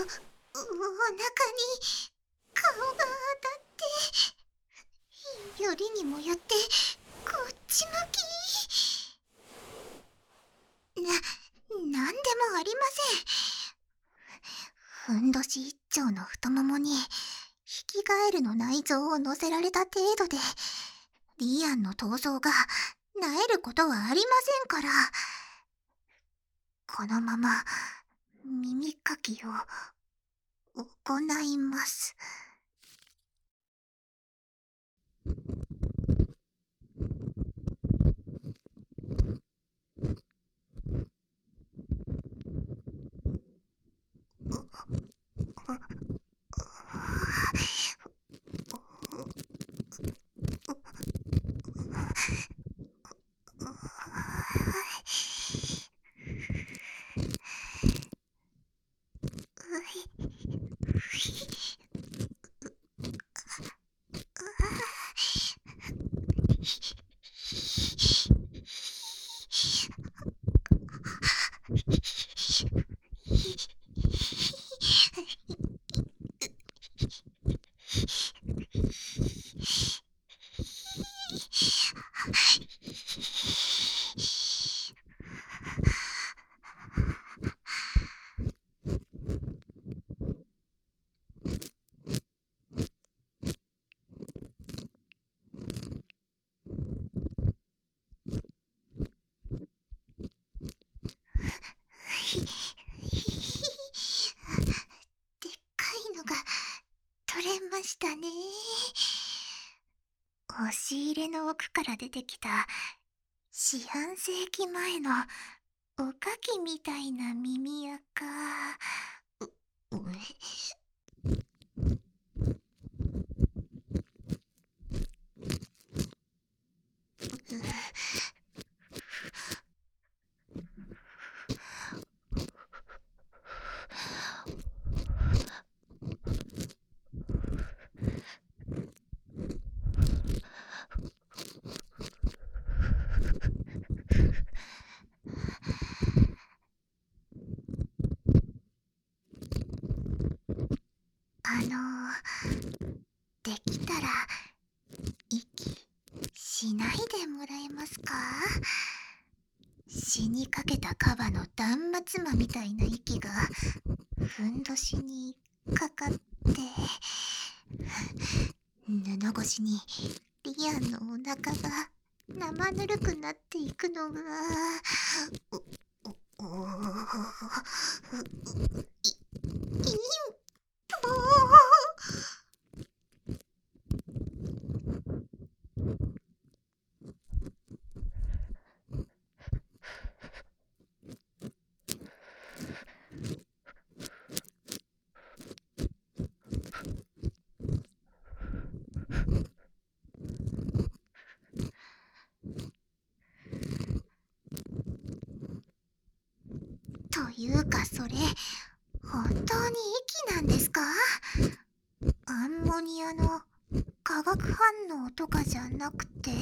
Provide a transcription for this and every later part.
腹に顔が当たって、よりにもよってこっち向き。なんでもありません。ふんどし一丁の太ももにヒキガエルの内臓を乗せられた程度でリアンの闘争が萎えることはありませんから。このまま耳かきを行います。でっかいのが取れましたね。押し入れの奥から出てきた四半世紀前のおかきみたいな耳垢。できたら息しないでもらえますか？死にかけたカバの断末魔みたいな息がふんどしにかかって、布越しにリアンのお腹が生ぬるくなっていくのが、インポというか、それ本当に息なんですか？アンモニアの化学反応とかじゃなくて？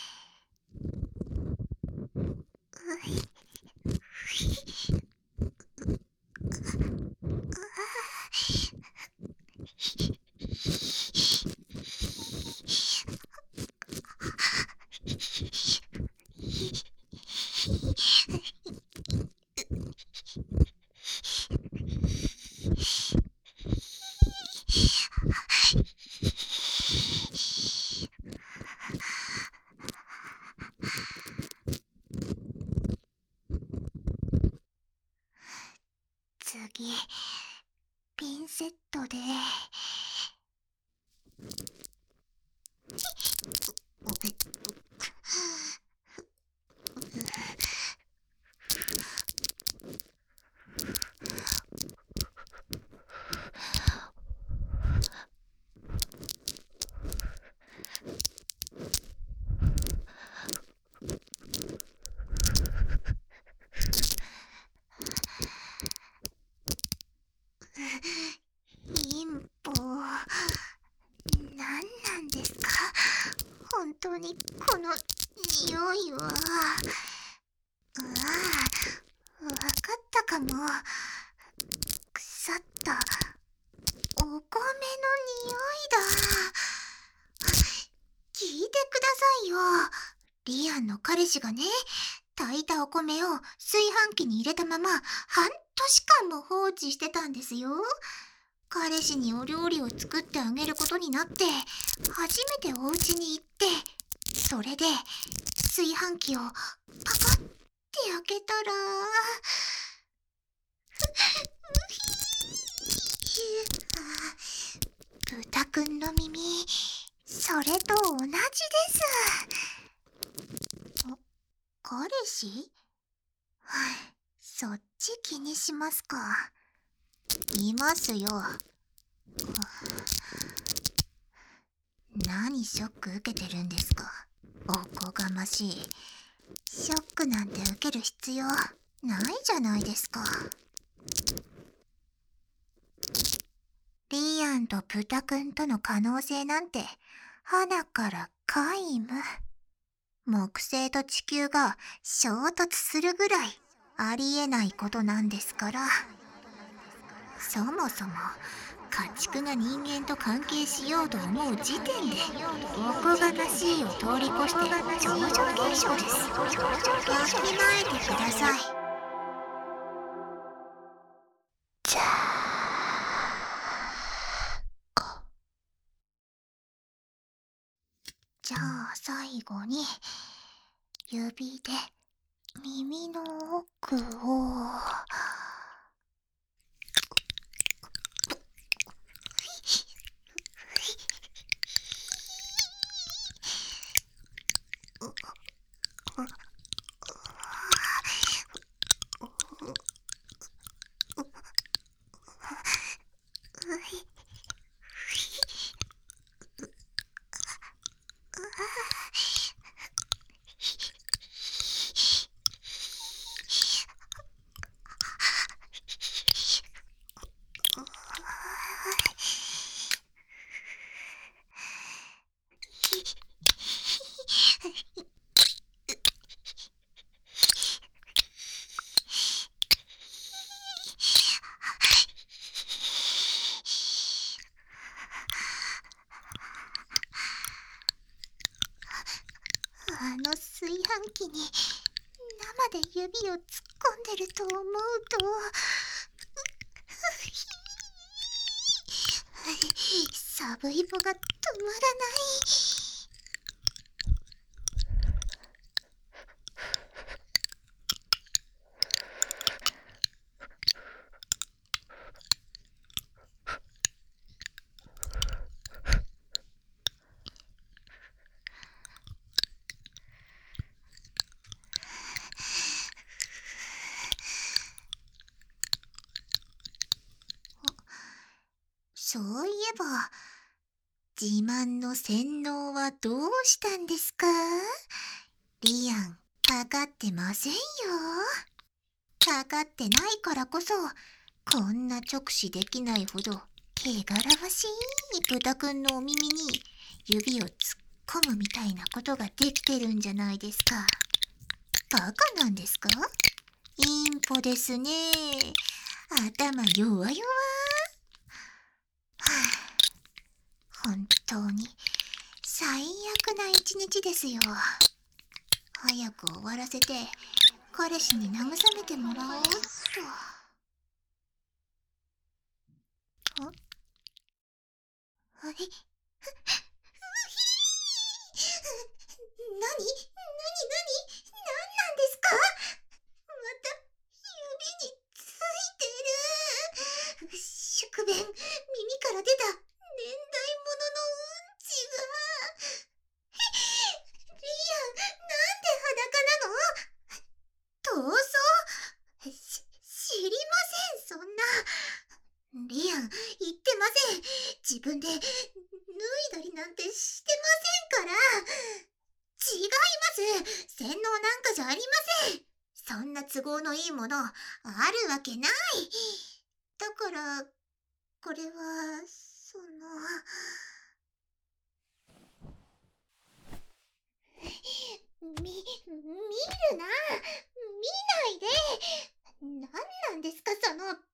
次、ピンセットで。インポ、何なんですか本当にこの匂いは。わかったかも。腐ったお米の匂いだ。聞いてくださいよ。リアンの彼氏がね、炊いたお米を炊飯器に入れたまま半年間も放置してたんですよ。彼氏にお料理を作ってあげることになって、初めてお家に行って、それで炊飯器をパカッて開けたら、豚くんの耳、それと同じです。彼氏？そっち気にしますか。いますよ。何ショック受けてるんですか。おこがましい。ショックなんて受ける必要ないじゃないですか。リアンとブタくんとの可能性なんて花から皆無。木星と地球が衝突するぐらいありえないことなんですから。そもそも家畜が人間と関係しようと思う時点でおこがましいを通り越して超常現象です。わきまえてください。じゃじゃあ最後に指で耳の奥を炊飯器に生で指を突っ込んでると思うとサブイボが止まらない。そういえば、自慢の洗脳はどうしたんですか？リアン、かかってませんよ。かかってないからこそ、こんな直視できないほど、汚らわしい豚くんのお耳に指を突っ込むみたいなことができてるんじゃないですか。バカなんですか？インポですね。頭弱々。本当に最悪な一日ですよ。早く終わらせて彼氏に慰めてもらおうっと。あれ何なんですか？また指についてる。宿便、耳から出た年代物のうんちが。リアン、なんで裸なの？逃走？知りません、そんな。リアン、言ってません。自分で脱いだりなんてしてませんから。違います。洗脳なんかじゃありません。そんな都合のいいもの、あるわけない。だから、これは、見るな。見ないで。なんなんですか、その